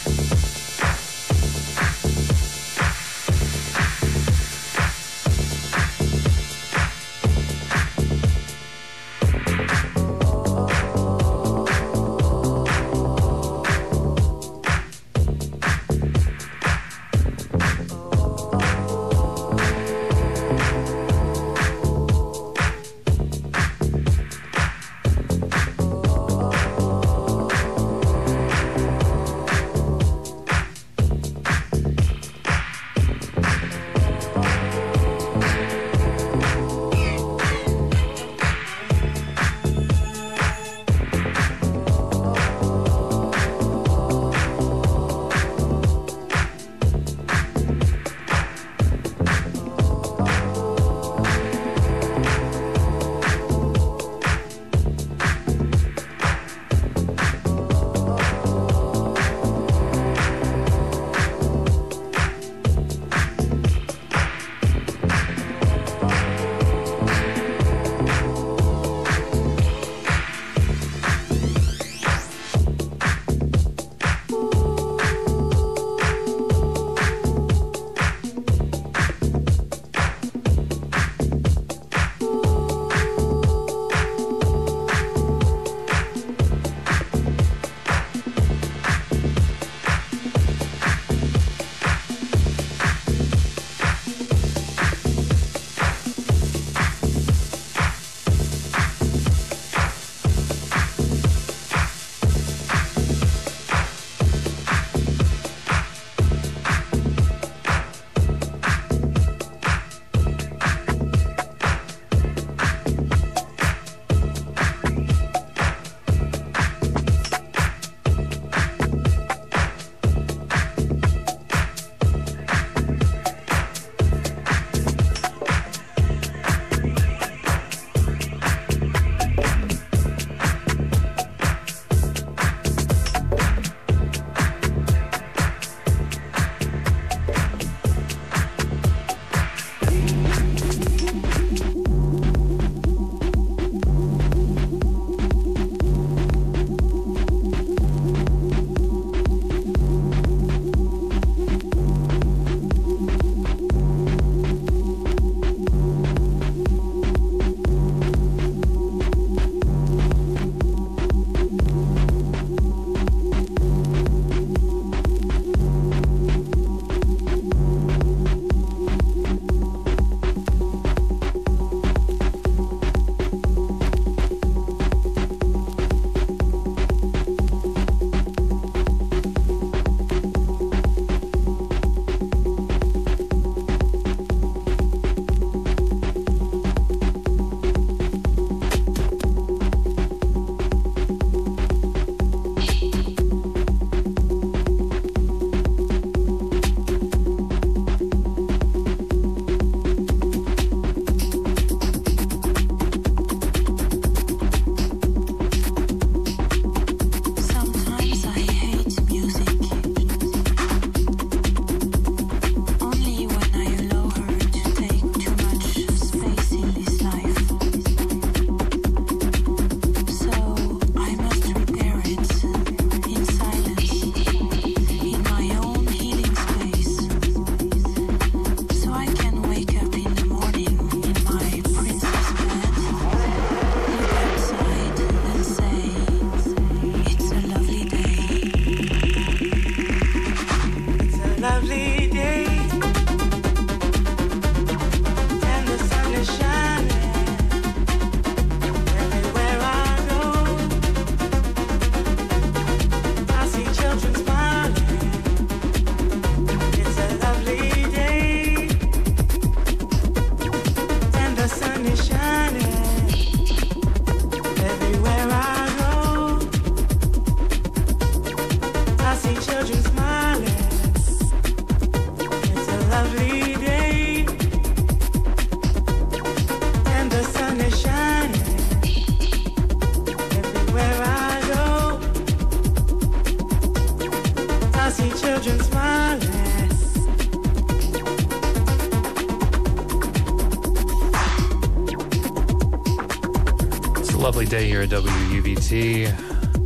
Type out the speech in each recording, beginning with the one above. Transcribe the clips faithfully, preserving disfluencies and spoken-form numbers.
Lovely day here at W U V T.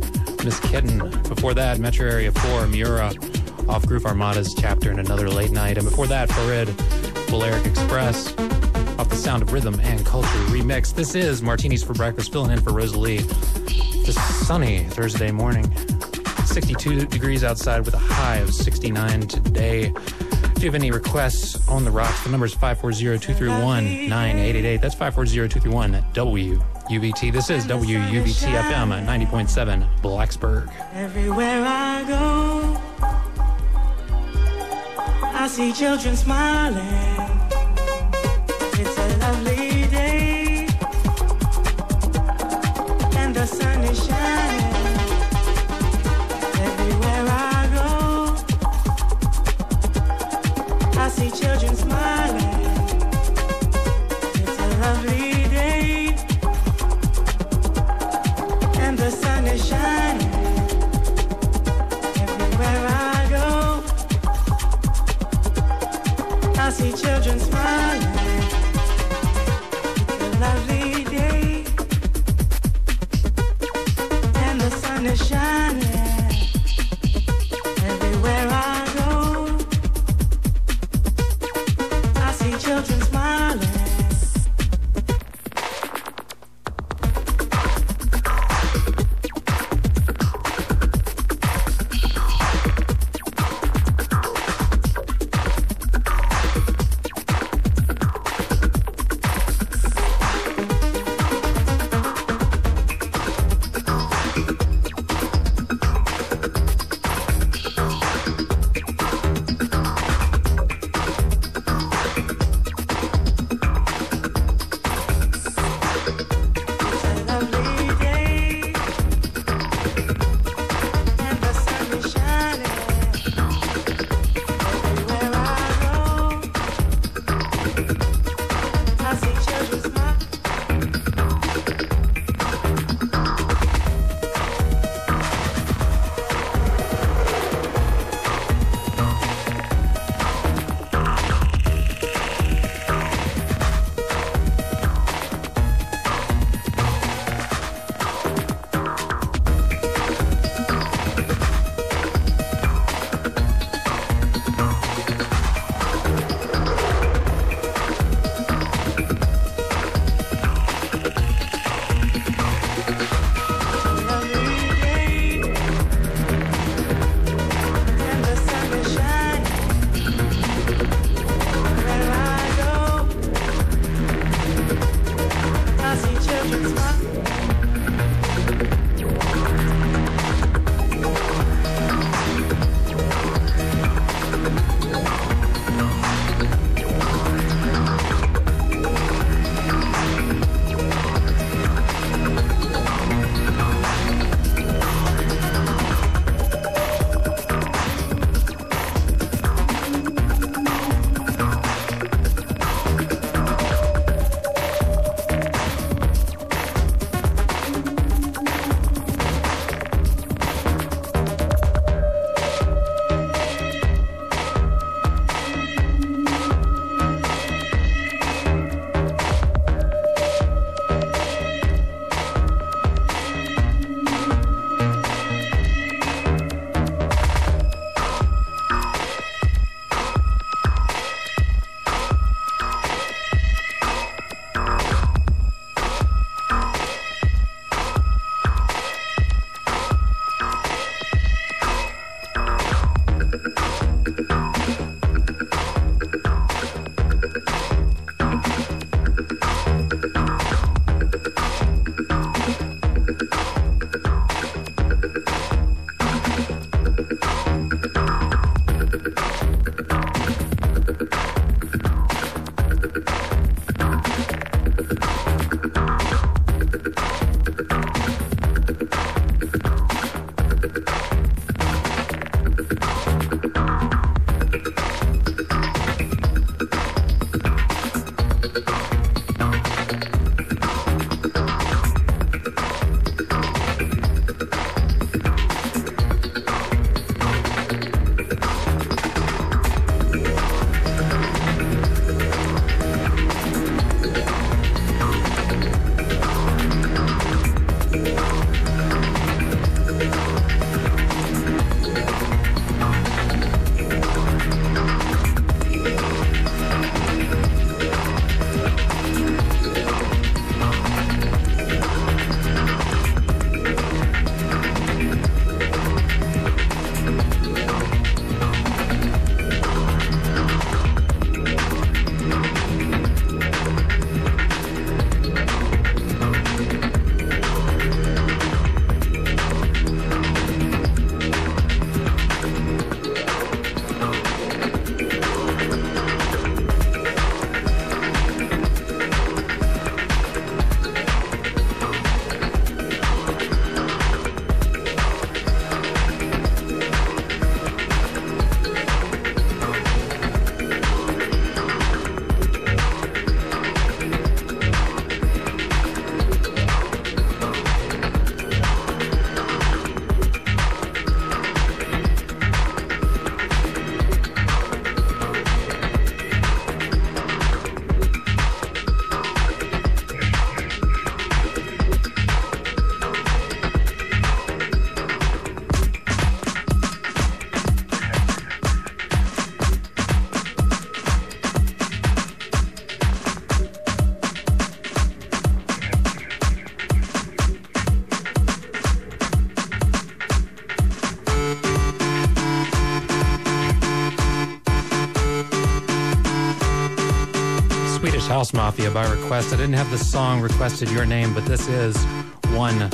Miss Kitten. Before that, Metro Area four, Miura, off Groove Armada's Chapter and Another Late Night. And before that, Farid, Balearic Express, off the Sound of Rhythm and Culture remix. This is Martinis for Breakfast, filling in for Rosalie. This sunny Thursday morning. sixty-two degrees outside with a high of sixty-nine today. If you have any requests on the rocks, the number is five four zero, two three one, nine eight eight eight. That's five four zero, two three one, W U V T. This is W U V T F M at ninety point seven Blacksburg. Everywhere I go, I see children smiling. It's a lovely day, and the sun is shining. Everywhere I go, I see children smiling. It's a lovely day, and the sun is shining. Everywhere I go, I see children. Swedish House Mafia by request. I didn't have the song requested your name, but this is one.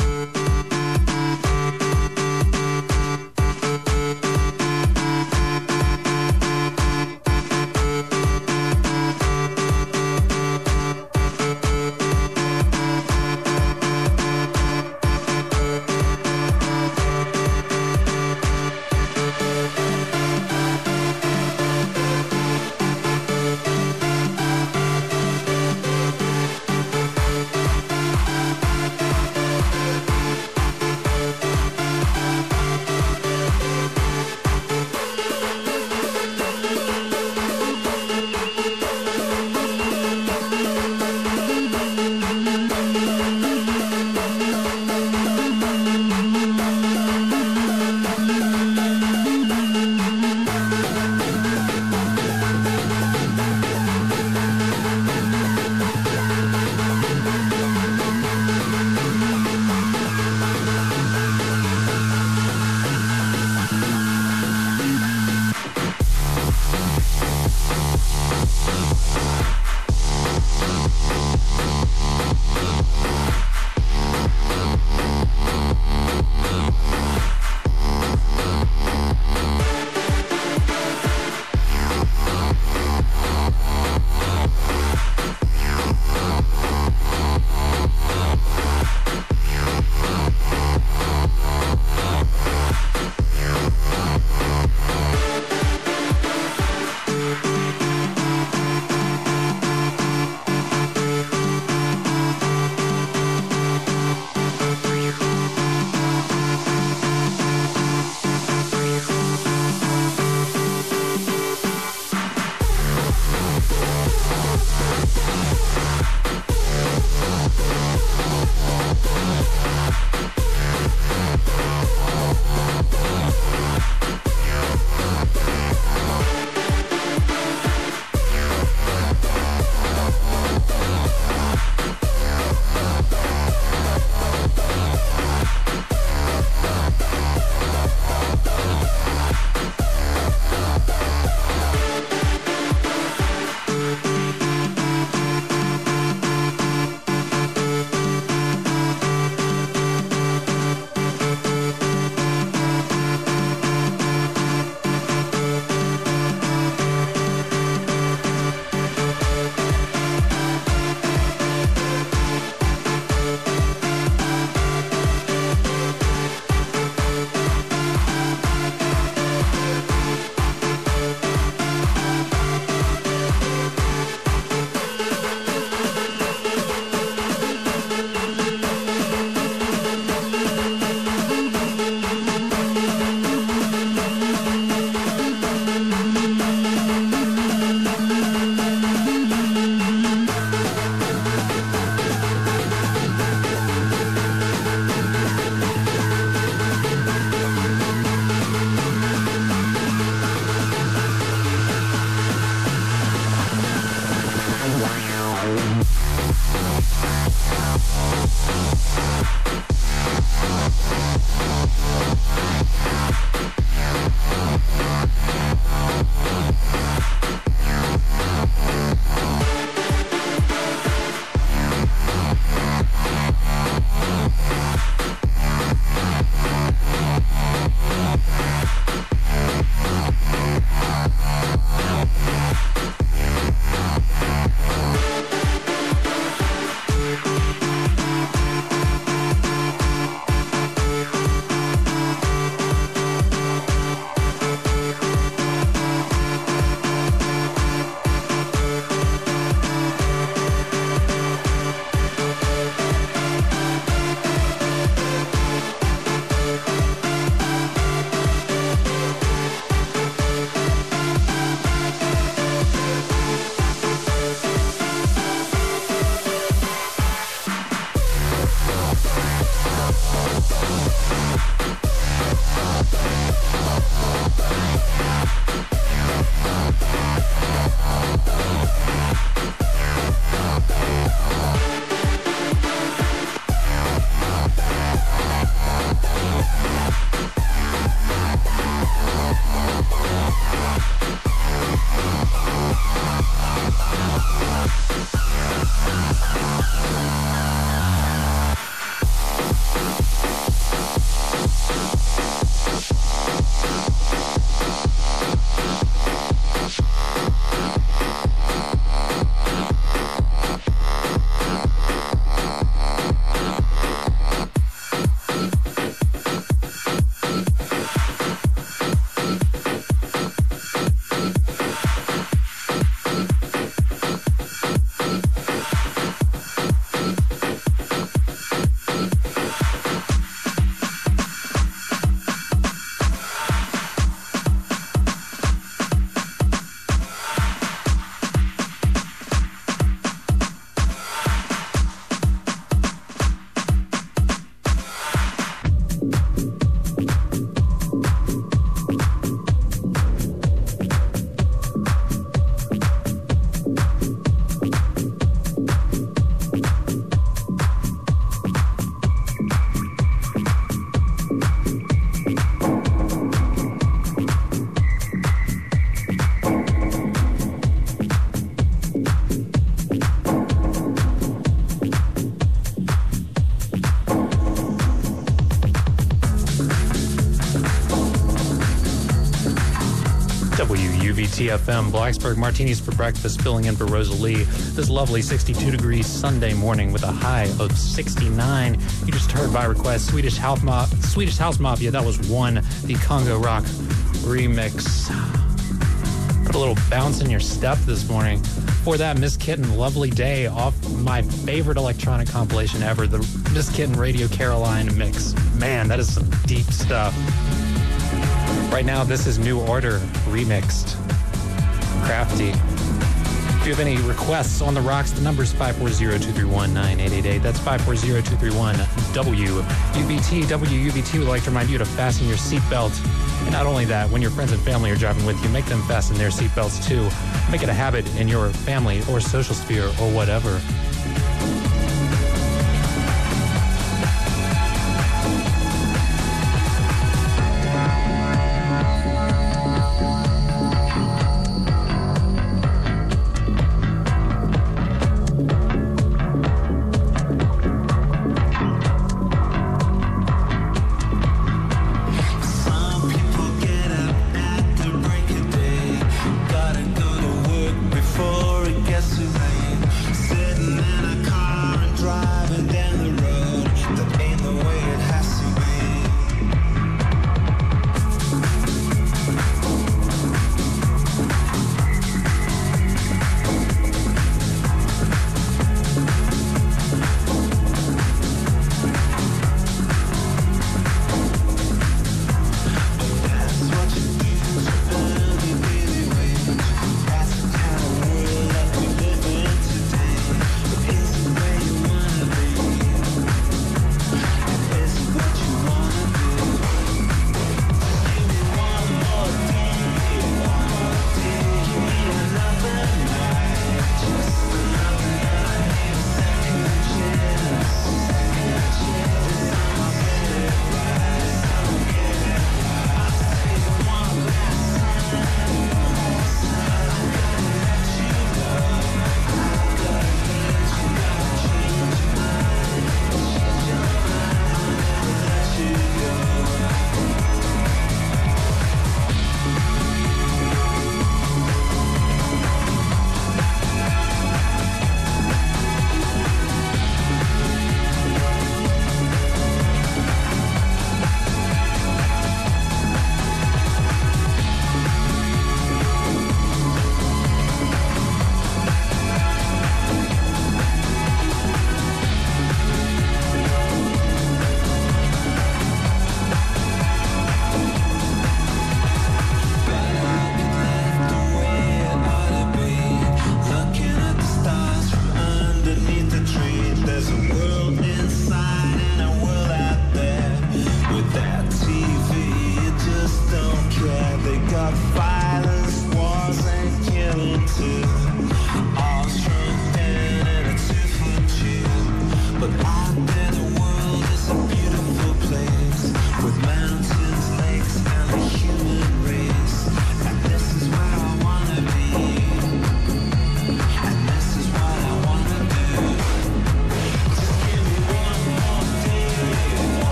W U V T F M, Blacksburg, martinis for breakfast, filling in for Rosalie. This lovely sixty-two degree Sunday morning with a high of sixty-nine. You just heard by request Swedish House, Ma- Swedish House Mafia. That was one, the Congo Rock remix. Put a little bounce in your step this morning. For that, Miss Kitten, Lovely Day, off my favorite electronic compilation ever, the Miss Kitten Radio Caroline mix. Man, that is some deep stuff. Right now, this is New Order remixed. Crafty. If you have any requests on the rocks, the number is five four zero, two three one, nine eight eight eight. That's five four zero, two three one, W U V T. W U V T would like to remind you to fasten your seatbelt. And not only that, when your friends and family are driving with you, make them fasten their seatbelts too. Make it a habit in your family or social sphere or whatever.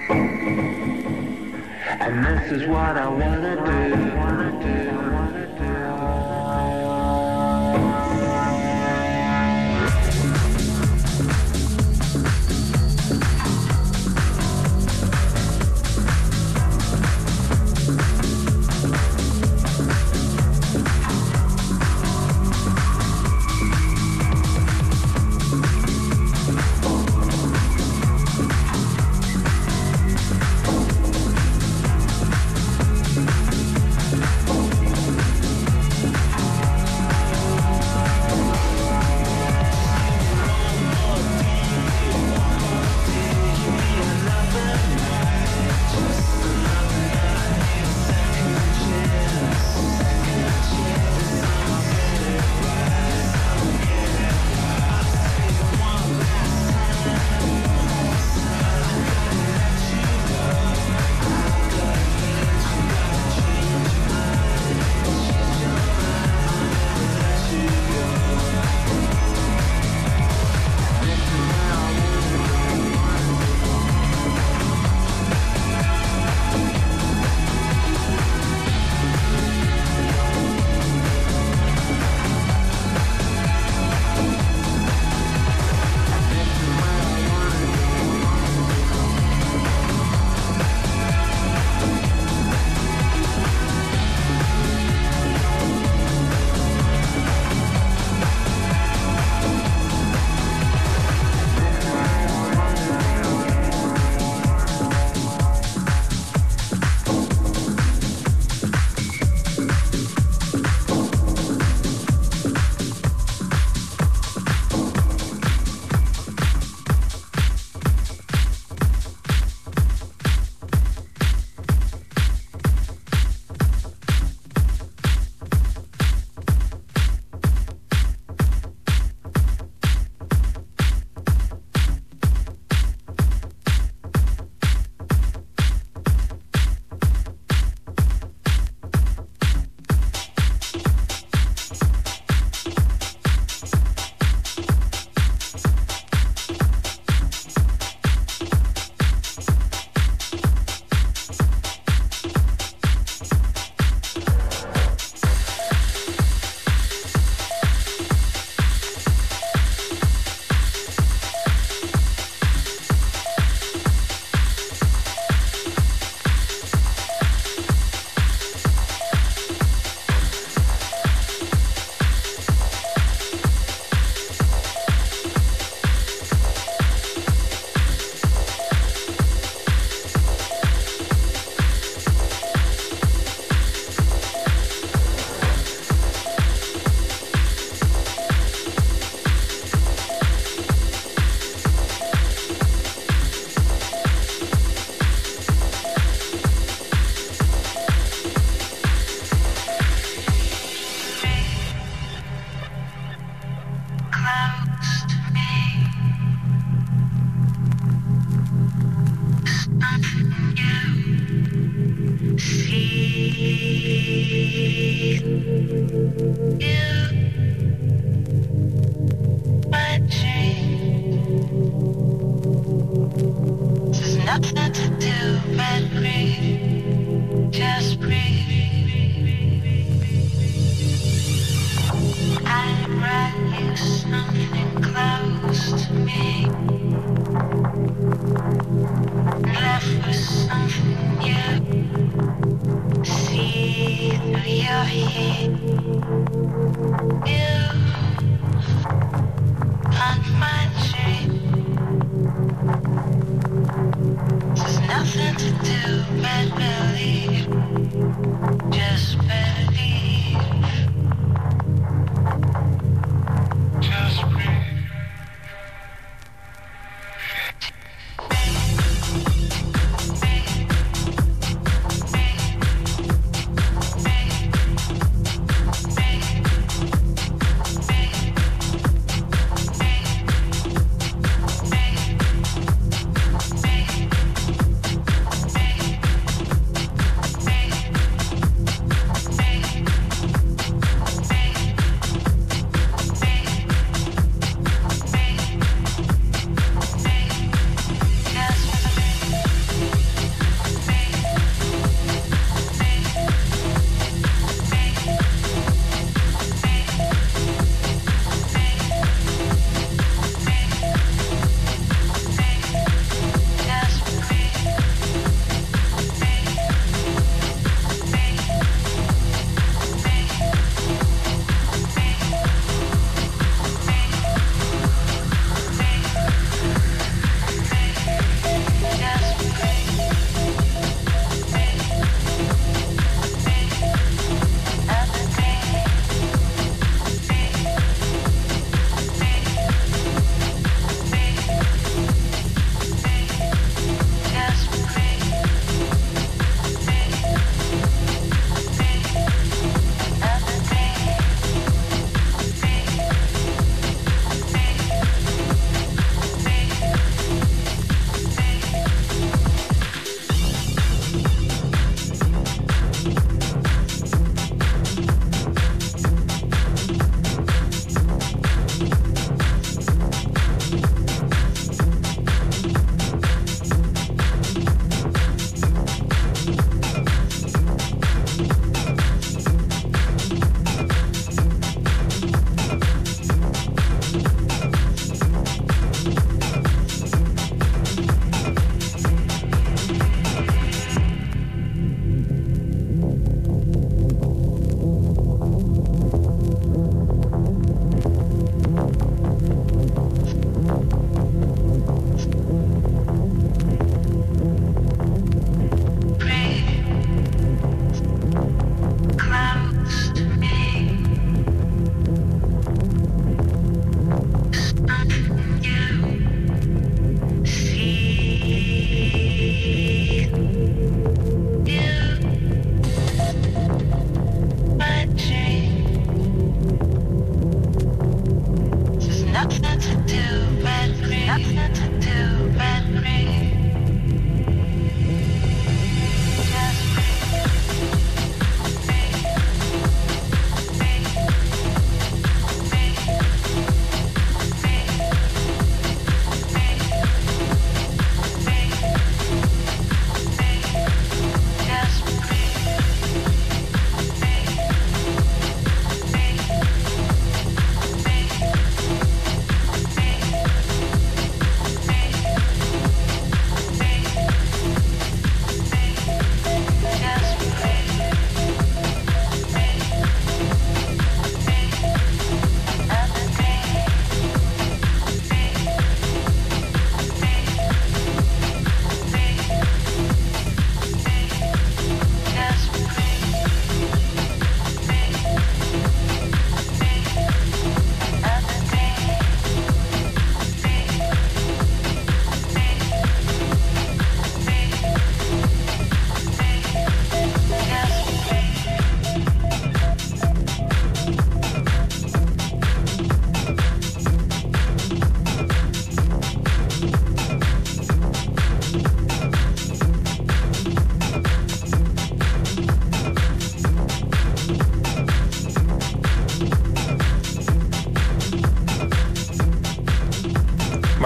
And this is what I wanna do, wanna do, wanna do.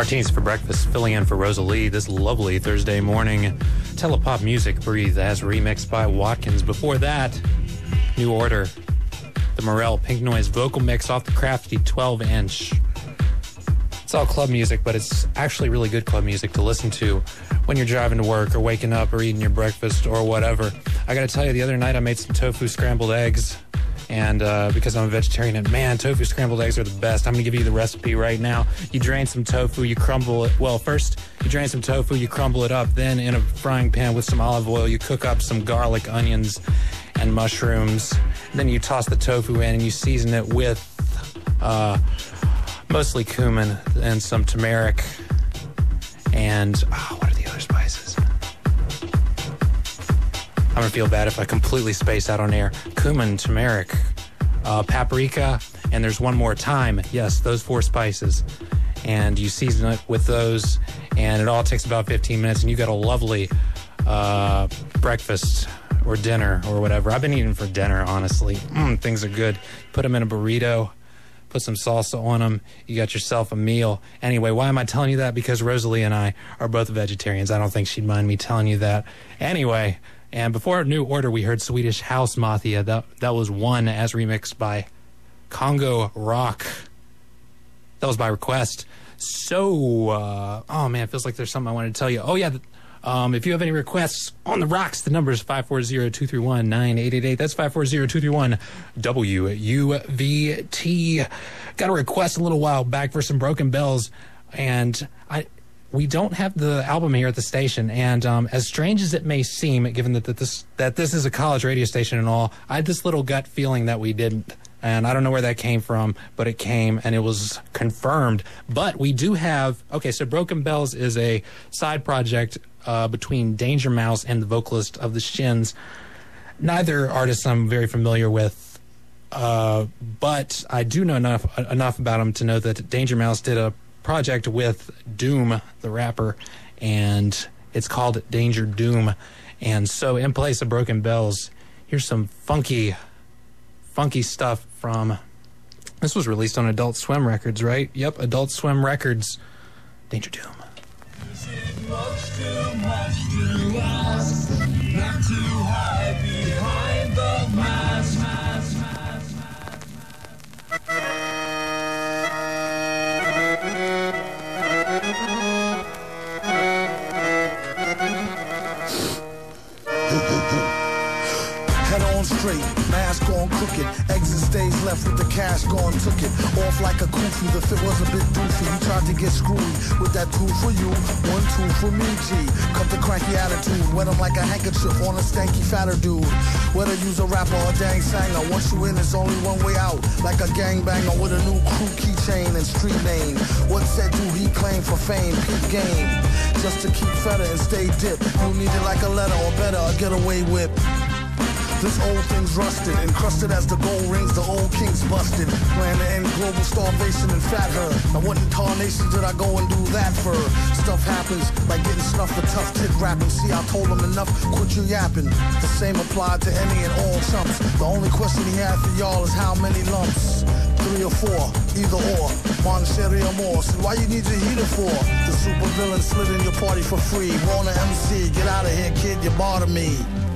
Martinis for breakfast, filling in for Rosalie this lovely Thursday morning. Telepop music, Breathe, as remixed by Watkins. Before that, New Order, the Morel Pink Noise vocal mix off the crafty twelve inch. It's all club music, but it's actually really good club music to listen to when you're driving to work or waking up or eating your breakfast or whatever. I gotta tell you, the other night I made some tofu scrambled eggs. And uh, because I'm a vegetarian, and man, tofu scrambled eggs are the best. I'm going to give you the recipe right now. You drain some tofu, you crumble it. Well, first, you drain some tofu, you crumble it up. Then in a frying pan with some olive oil, you cook up some garlic, onions, and mushrooms. Then you toss the tofu in and you season it with uh, mostly cumin and some turmeric. And, oh, what are the other spices? I'm going to feel bad if I completely space out on air. Cumin, turmeric, uh, paprika, and there's one more, thyme. Yes, those four spices. And you season it with those, and it all takes about fifteen minutes, and you got a lovely uh, breakfast or dinner or whatever. I've been eating for dinner, honestly. Mm, things are good. Put them in a burrito. Put some salsa on them. You got yourself a meal. Anyway, why am I telling you that? Because Rosalie and I are both vegetarians. I don't think she'd mind me telling you that. Anyway... And before New Order, we heard Swedish House Mafia. That, that was one as remixed by Congo Rock. That was by request. So, uh, oh man, it feels like there's something I wanted to tell you. Oh yeah, um, if you have any requests on the rocks, the number is five four zero, two three one, nine eight eight eight. That's five four zero, two three one, W U V T. Got a request a little while back for some Broken Bells, and I... We don't have the album here at the station, and um, as strange as it may seem, given that, that this that this is a college radio station and all, I had this little gut feeling that we didn't, and I don't know where that came from, but it came, and it was confirmed. But we do have, okay, so Broken Bells is a side project uh, between Danger Mouse and the vocalist of the Shins. Neither artist I'm very familiar with, uh, but I do know enough enough about them to know that Danger Mouse did a project with Doom, the rapper, and it's called Danger Doom. And so in place of Broken Bells, here's some funky funky stuff from, this was released on Adult Swim Records, right? Yep, Adult Swim Records, Danger Doom. Is it much too much to ask not to hide behind the mask? Head on straight, mask on crooked, exit stage left with the cash gone, took it off like a goofy. The fit was a bit doofy, you tried to get screwy with that two for you, one two for me, G. Cut the cranky attitude, wet him like a handkerchief on a stanky fatter dude. Whether use a rapper or dang sanger, once you in, it's only one way out, like a gangbanger with a new crew keychain and street name. What said do he claim for fame? Peak game, just to keep fedder and stay dipped. You need it like a letter or better, a getaway whip. This old thing's rusted, encrusted as the gold rings, the old king's busted. Plan to end global starvation and fat her. Now what incarnations did I go and do that for? Stuff happens, like getting snuffed for tough tit rapping. See, I told him enough, quit you yapping. The same applied to any and all chumps. The only question he had for y'all is how many lumps? Three or four, either or, one sherry or more. So why you need your heater for? The super villain slid in your party for free. Warner M C, get out of here, kid, you bother me.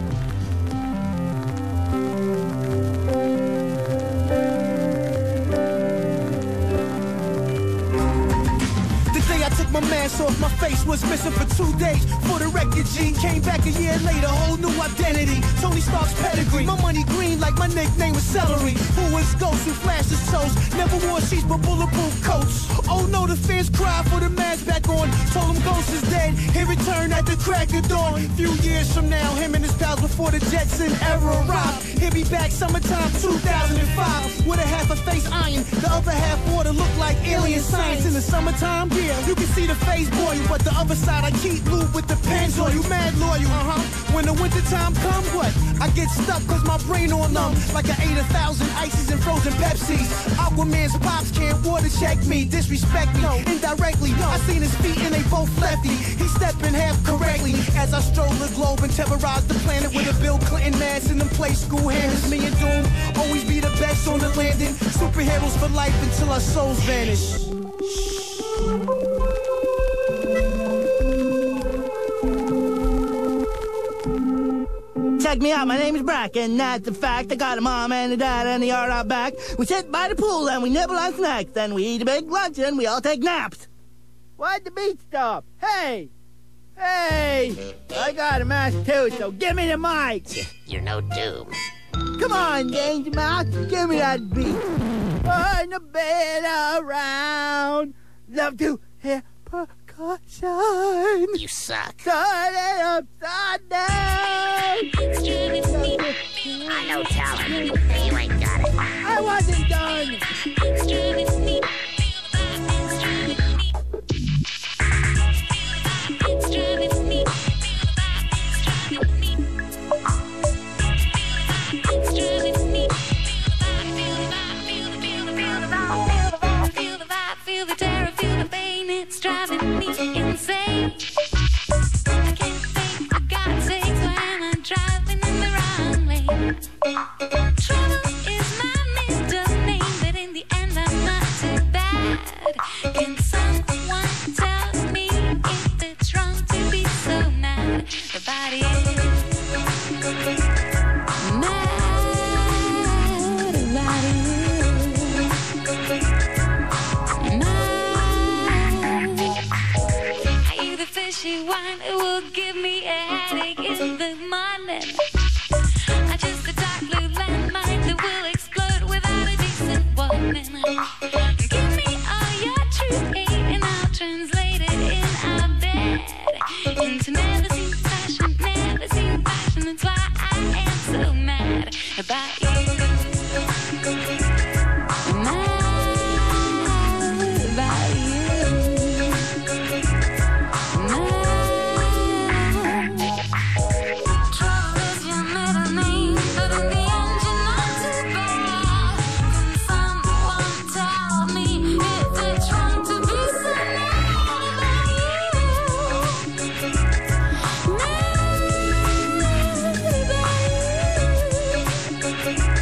My mask off, my face was missing for two days. For the record, G came back a year later, whole new identity. Tony Stark's pedigree, my money green like my nickname was Celery. Who was Ghost, who flashed his toes, never wore sheets but bulletproof coats. Oh no, the fans cried for the mask back on. Told him Ghost is dead, he returned at the crack of dawn. Few years from now, him and his pals before the Jetson era arrived. He'll be back summertime two thousand five with a half a face iron, the other half water look like alien science. In the summertime, yeah, you can see the face boy, but the other side I keep lube with the pants on. You mad loyal, uh-huh. When the winter time come, what? I get stuck cause my brain on numb, like I ate a thousand ices and frozen Pepsis. Aquaman's pops can't water check me, disrespect me, no. Indirectly. No. I seen his feet and they both lefty. He stepping half correctly as I stroll the globe and terrorize the planet with a Bill Clinton mask and them play school hammers. Me and Doom always be the best on the landing. Superheroes for life until our souls vanish. check me out, my name is Brack, and that's a fact. I got a mom and a dad and the yard out back. We sit by the pool and we nibble on snacks. Then we eat a big lunch and we all take naps. Why'd the beat stop? Hey! Hey! I got a mask too, so give me the mic! You're no doom. Come on, Danger Mouse, give me that beat. On the bed around, love to hear percussion. You suck. Turn it upside down. I know talent. You ain't got it. I wasn't done. Feel the terror, feel the pain, it's driving me insane. I can't think, for God's sakes, why am I driving in the wrong lane? Trouble is my middle name, but in the end I'm not too bad. Can someone tell me if it's wrong to be so mad? The body is mad about you. Fishy wine, it will give me a headache in the morning. I just a dark blue landmine that will explode without a decent warning. Give me all your true hate and I'll translate it in our bed into never seen fashion, never seen fashion. That's why I am so mad about you. Thank you.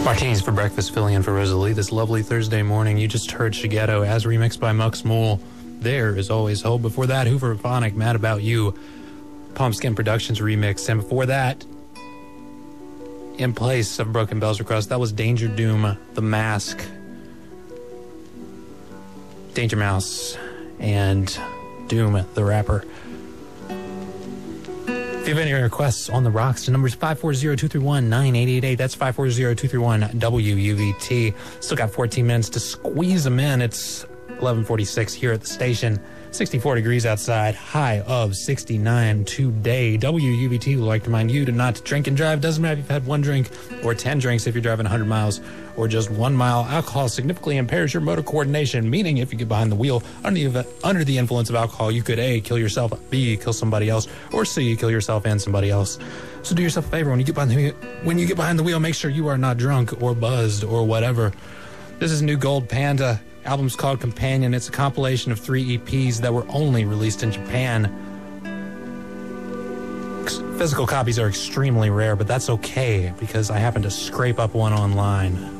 Martinis for breakfast, filling in for Rosalie this lovely Thursday morning. You just heard Shigeto as remixed by Mux Mool. There is always hope. Before that, Hooverphonic, Mad About You, Palmskin Productions remix. And before that, in place of Broken Bells Request, that was Danger Doom, The Mask, Danger Mouse, and Doom, the rapper. If you have any requests on the rocks, the number is five four zero, two three one, nine eight eight eight. That's five four zero, two three one, W U V T. Still got fourteen minutes to squeeze them in. It's eleven forty-six here at the station. sixty-four degrees outside, high of sixty-nine today. W U V T would like to remind you to not drink and drive. Doesn't matter if you've had one drink or ten drinks if you're driving one hundred miles or just one mile. Alcohol significantly impairs your motor coordination, meaning if you get behind the wheel under the, under the influence of alcohol, you could A, kill yourself, B, kill somebody else, or C, kill yourself and somebody else. So do yourself a favor. When you get behind the, when you get behind the wheel, make sure you are not drunk or buzzed or whatever. This is New Gold Panda. Album's called Companion. It's a compilation of three E Ps that were only released in Japan. Physical copies are extremely rare, but that's okay because I happened to scrape up one online.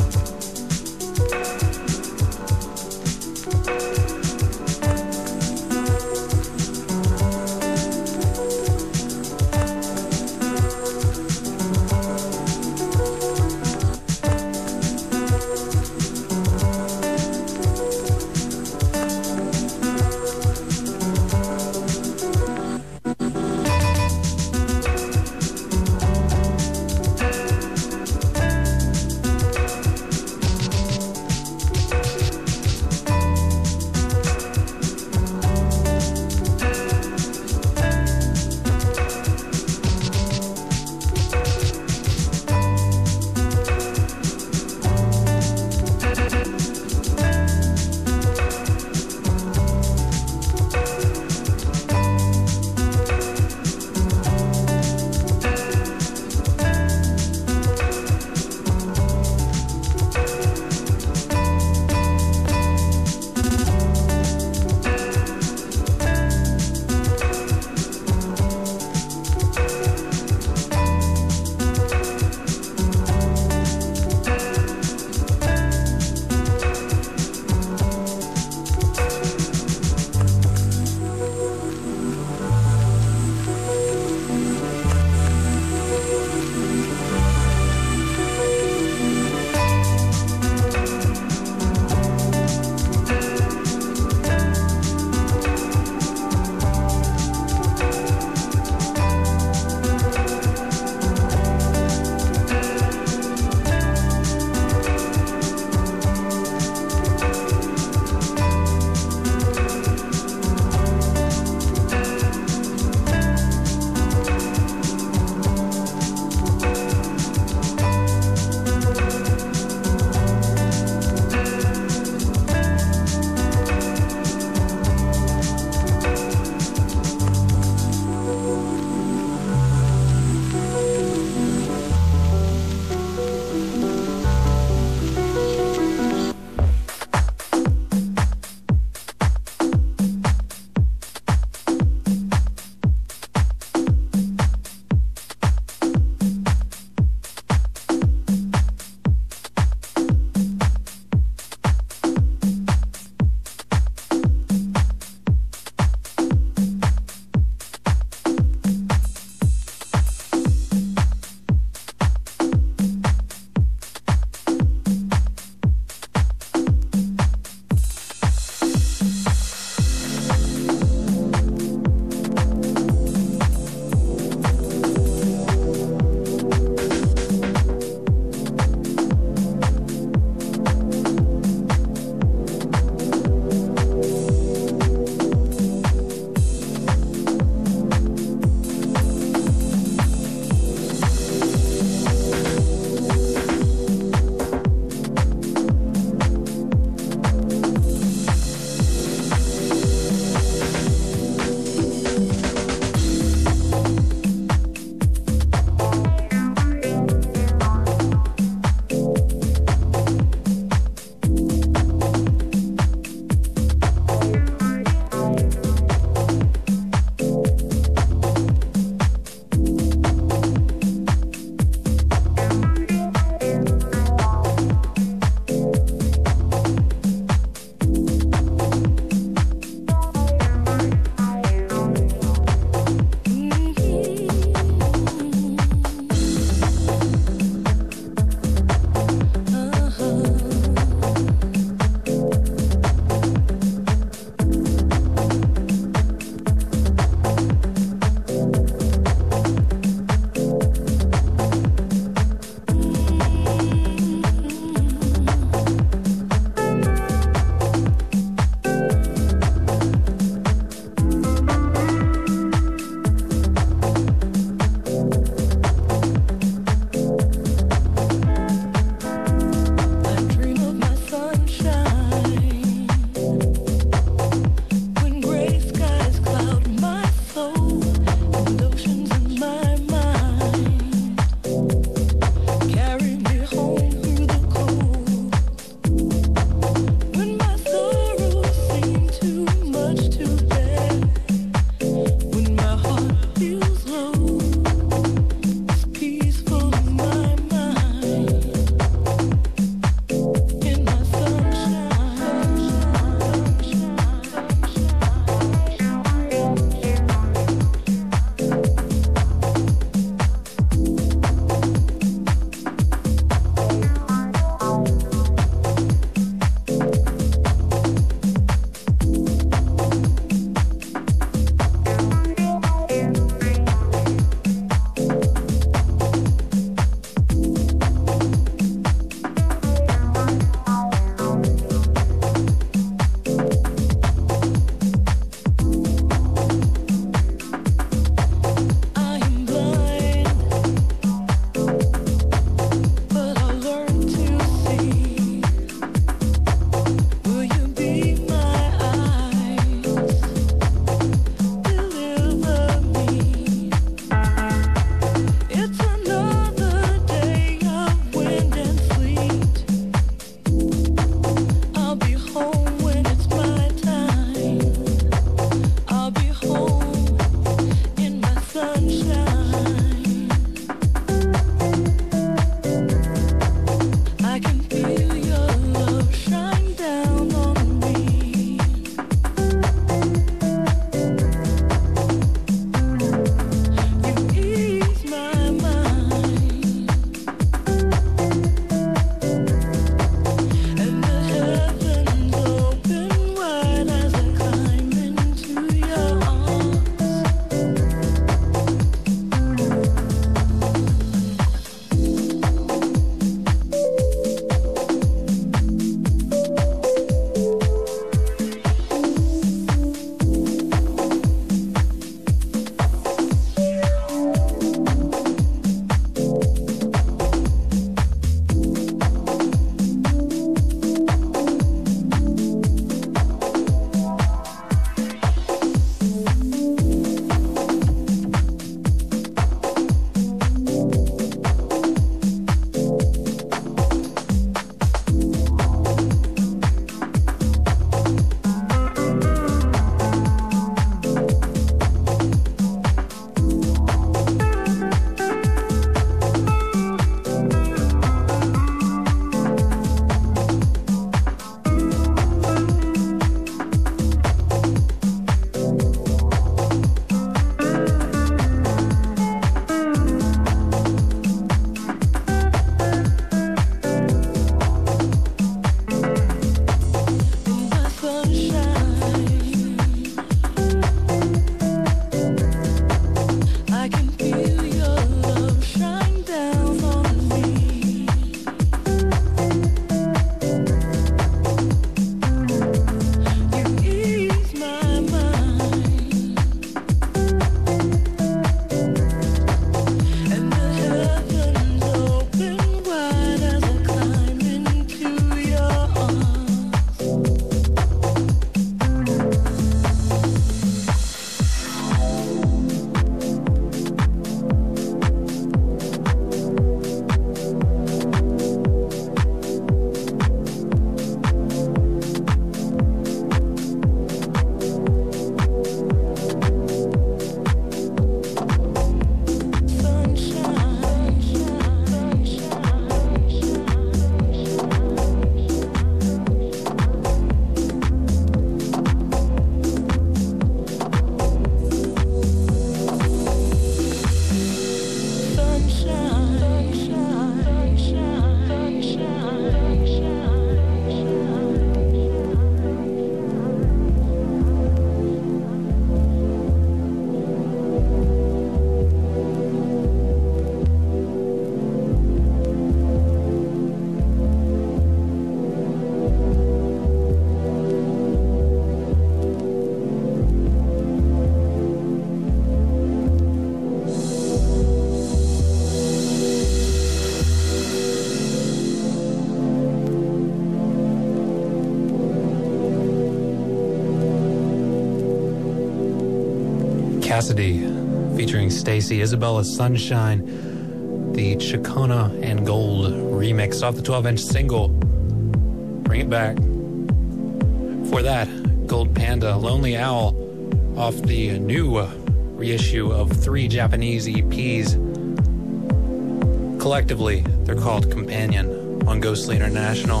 Cassidy featuring Stacy, Isabella Sunshine, the Chicana and Gold remix off the twelve-inch single, Bring It Back. For that, Gold Panda, Lonely Owl, off the new reissue of three Japanese E Ps. Collectively, they're called Companion on Ghostly International.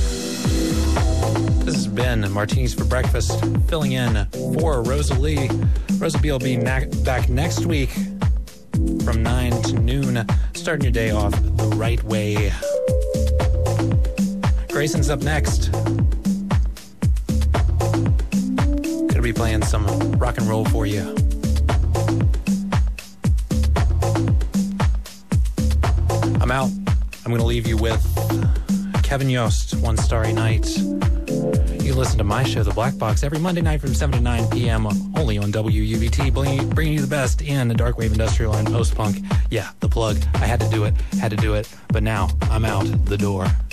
This has been Martinis for Breakfast, filling in for Rosalie. Rosalie will be na- back next week from nine to noon, starting your day off the right way. Grayson's up next. Gonna be playing some rock and roll for you. I'm out. I'm gonna leave you with Kevin Yost, One Starry Night. You listen to my show, The Black Box, every Monday night from seven to nine p.m. only on W U B T, bringing you the best in the dark wave, industrial, and post-punk. Yeah, the plug. I had to do it, had to do it, but now I'm out the door.